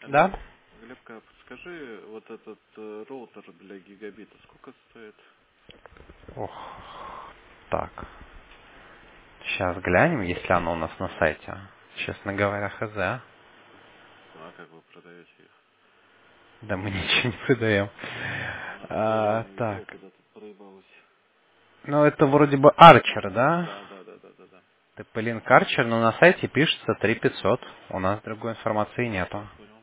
Да? Глебка, подскажи, вот этот роутер для гигабита сколько стоит? Ох, так. Сейчас глянем, если оно у нас на сайте. Честно говоря, хз. Ну а как вы продаете их? Да мы ничего не продаем. А то я не Так. видел, куда-то проебалось. Ну, это вроде бы Арчер, да? Да, да, да, да, да, да. Теплинк Арчер, но на сайте пишется 3500. У нас другой информации нету. Понял.